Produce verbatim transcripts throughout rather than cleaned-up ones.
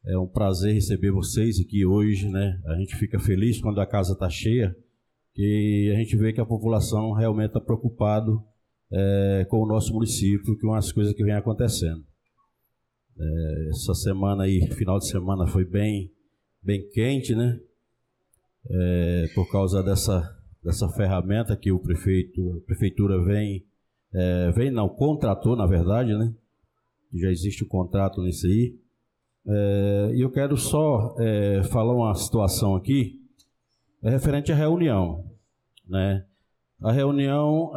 É um prazer receber vocês aqui hoje, né? A gente fica feliz quando a casa está cheia, que a gente vê que a população realmente está preocupado é, com o nosso município, com as coisas que vem acontecendo. É, essa semana aí, final de semana, foi bem, bem quente, né? É, por causa dessa, dessa ferramenta que o prefeito, a prefeitura vem, é, vem não, contratou, na verdade, né? Já existe um contrato nisso aí. É, e eu quero só é, falar uma situação aqui, é referente à reunião, né? A reunião,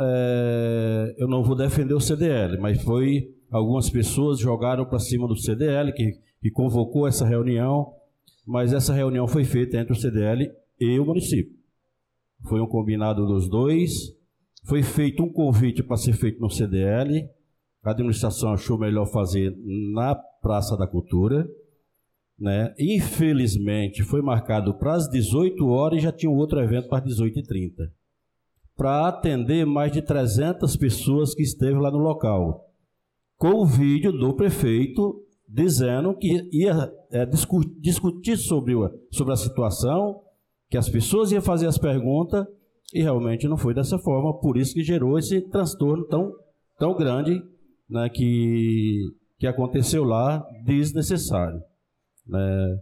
é, eu não vou defender o C D L, mas foi, algumas pessoas jogaram para cima do C D L, que, que convocou essa reunião, mas essa reunião foi feita entre o C D L e o município. Foi um combinado dos dois, foi feito um convite para ser feito no C D L, a administração achou melhor fazer na Praça da Cultura, né? Infelizmente foi marcado para as dezoito horas e já tinha um outro evento para as dezoito e trinta, para atender mais de trezentas pessoas que esteve lá no local, com o vídeo do prefeito dizendo que ia é, discu- discutir sobre, sobre a situação, que as pessoas iam fazer as perguntas, e realmente não foi dessa forma, por isso que gerou esse transtorno tão, tão grande, né, que, que aconteceu lá, desnecessário. É,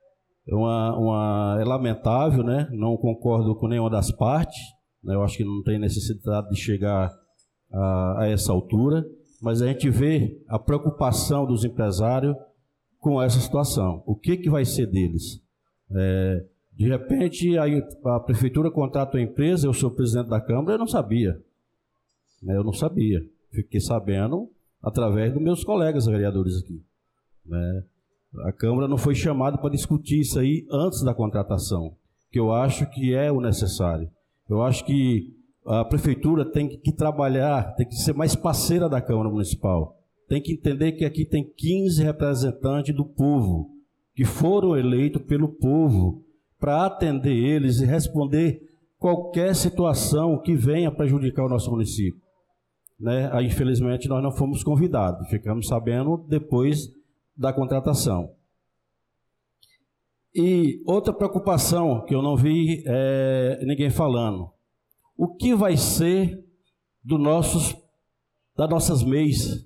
uma, uma, é lamentável, né? Não concordo com nenhuma das partes, né? Eu acho que não tem necessidade de chegar a, a essa altura, mas a gente vê a preocupação dos empresários com essa situação. O que, que vai ser deles? É, de repente, a, a prefeitura contrata a empresa, eu sou presidente da Câmara, eu não sabia. Né? Eu não sabia. Fiquei sabendo através dos meus colegas vereadores aqui. Né? A Câmara não foi chamada para discutir isso aí antes da contratação, que eu acho que é o necessário. Eu acho que a Prefeitura tem que trabalhar, tem que ser mais parceira da Câmara Municipal. Tem que entender que aqui tem quinze representantes do povo, que foram eleitos pelo povo, para atender eles e responder qualquer situação que venha prejudicar o nosso município. Né? Aí, infelizmente, nós não fomos convidados, ficamos sabendo depois da contratação. E outra preocupação que eu não vi é, ninguém falando. O que vai ser do nossos, das nossas M E Is,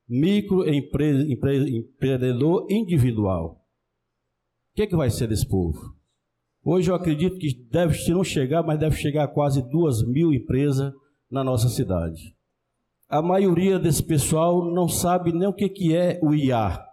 microempreendedor individual? O que, que vai ser desse povo? Hoje eu acredito que deve, se não chegar, mas deve chegar a quase duas mil empresas na nossa cidade. A maioria desse pessoal não sabe nem o que, que é o I A.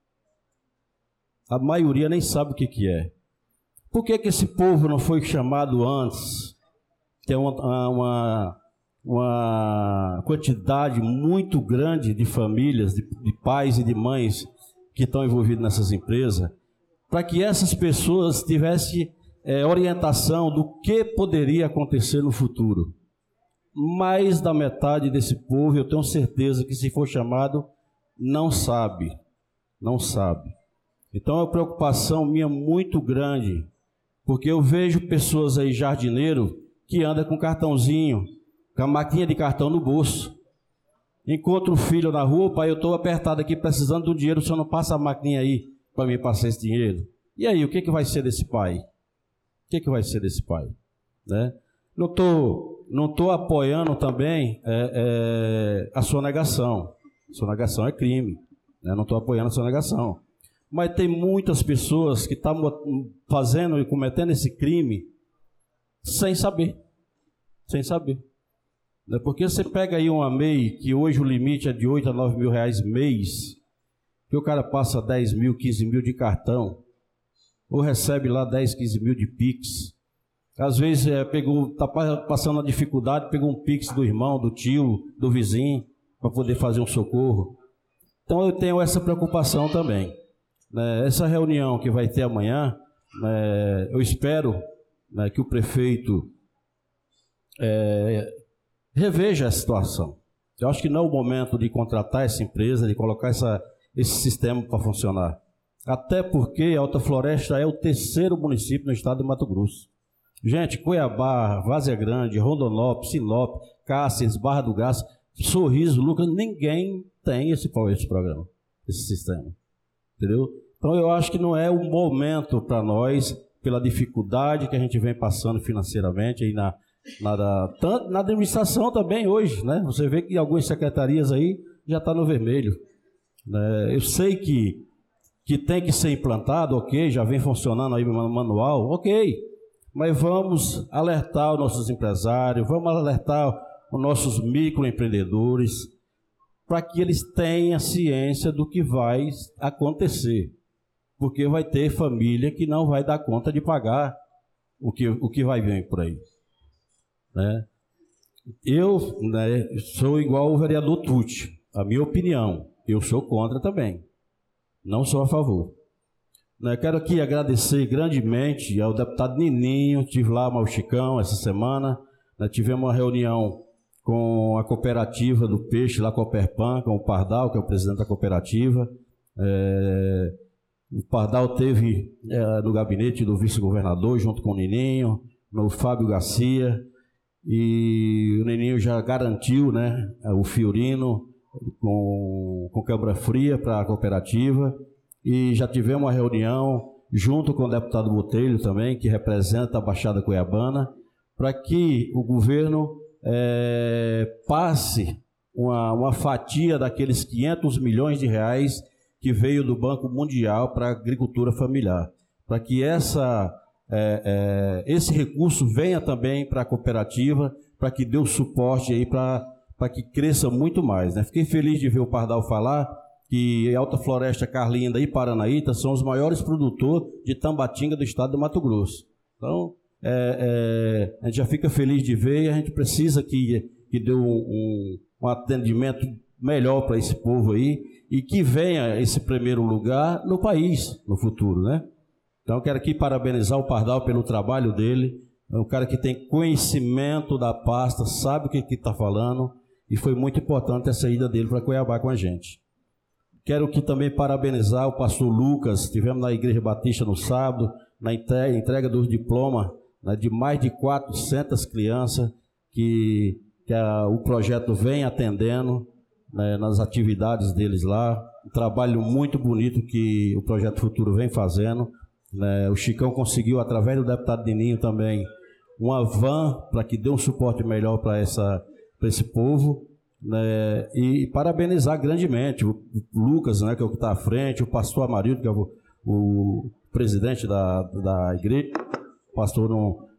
A maioria nem sabe o que, que é. Por que, que esse povo não foi chamado antes? Tem uma, uma, uma quantidade muito grande de famílias, de, de pais e de mães que estão envolvidos nessas empresas, para que essas pessoas tivessem é, orientação do que poderia acontecer no futuro. Mais da metade desse povo, eu tenho certeza que se for chamado, não sabe. Não sabe. Então é uma preocupação minha muito grande, porque eu vejo pessoas aí, jardineiro, que andam com cartãozinho, com a maquinha de cartão no bolso. Encontro o filho na rua, pai, eu estou apertado aqui precisando do dinheiro, o senhor não passa a maquinha aí para mim passar esse dinheiro? E aí, o que, que vai ser desse pai? O que, que vai ser desse pai? Né? Não estou não tô apoiando também é, é, a sonegação. Sonegação é crime, né? Não estou apoiando a sonegação. Mas tem muitas pessoas que estão fazendo e cometendo esse crime sem saber. Sem saber. Porque você pega aí uma M E I, que hoje o limite é de oito a nove mil reais mês, que o cara passa dez mil, quinze mil de cartão, ou recebe lá dez, quinze mil de Pix. Às vezes é, pegou, está passando uma dificuldade, pegou um Pix do irmão, do tio, do vizinho, para poder fazer um socorro. Então eu tenho essa preocupação também. Essa reunião que vai ter amanhã, eu espero que o prefeito é, reveja a situação. Eu acho que não é o momento de contratar essa empresa, de colocar essa, esse sistema para funcionar. Até porque Alta Floresta é o terceiro município no estado de Mato Grosso. Gente, Cuiabá, Várzea Grande, Rondonópolis, Sinop, Cáceres, Barra do Garça, Sorriso, Lucas, ninguém tem esse, esse programa, esse sistema. Entendeu? Então, eu acho que não é o momento para nós, pela dificuldade que a gente vem passando financeiramente, aí na, na, da, tanto na administração também hoje, né? Você vê que algumas secretarias aí já estão no vermelho. Né? Eu sei que, que tem que ser implantado, ok, já vem funcionando aí no manual, ok, mas vamos alertar os nossos empresários, vamos alertar os nossos microempreendedores, para que eles tenham ciência do que vai acontecer. Porque vai ter família que não vai dar conta de pagar o que, o que vai vir por aí. Né? Eu, né, sou igual o vereador Tucci, a minha opinião, eu sou contra também, não sou a favor. Né, quero aqui agradecer grandemente ao deputado Nininho, estive lá no Chicão essa semana, né, tivemos uma reunião com a cooperativa do peixe, lá com o Coperpan, com o Pardal, que é o presidente da cooperativa. É, o Pardal teve é, no gabinete do vice-governador, junto com o Nininho, no Fábio Garcia, e o Nininho já garantiu, né, o Fiorino com, com câmara fria para a cooperativa, e já tivemos uma reunião junto com o deputado Botelho também, que representa a Baixada Cuiabana, para que o governo É, passe uma, uma fatia daqueles quinhentos milhões de reais que veio do Banco Mundial para a agricultura familiar, para que essa, é, é, esse recurso venha também para a cooperativa, para que dê o suporte aí para que cresça muito mais. Né? Fiquei feliz de ver o Pardal falar que Alta Floresta, Carlinda e Paranaíta são os maiores produtores de tambatinga do estado do Mato Grosso. Então, É, é, a gente já fica feliz de ver, e a gente precisa que, que dê um, um, um atendimento melhor para esse povo aí, e que venha esse primeiro lugar no país, no futuro, né? Então, eu quero aqui parabenizar o Pardal pelo trabalho dele, é um cara que tem conhecimento da pasta, sabe o que está falando, e foi muito importante a saída dele para Cuiabá com a gente. Quero aqui também parabenizar o pastor Lucas, estivemos na Igreja Batista no sábado, na entrega dos diplomas, né, de mais de quatrocentas crianças que, que a, o projeto vem atendendo, né, nas atividades deles lá. Um trabalho muito bonito que o Projeto Futuro vem fazendo. Né, o Chicão conseguiu, através do deputado Nininho também, uma van para que dê um suporte melhor para esse povo. Né, e, e parabenizar grandemente o, o Lucas, né, que é o que está à frente, o pastor Amarildo, que é o, o presidente da, da igreja. O pastor não,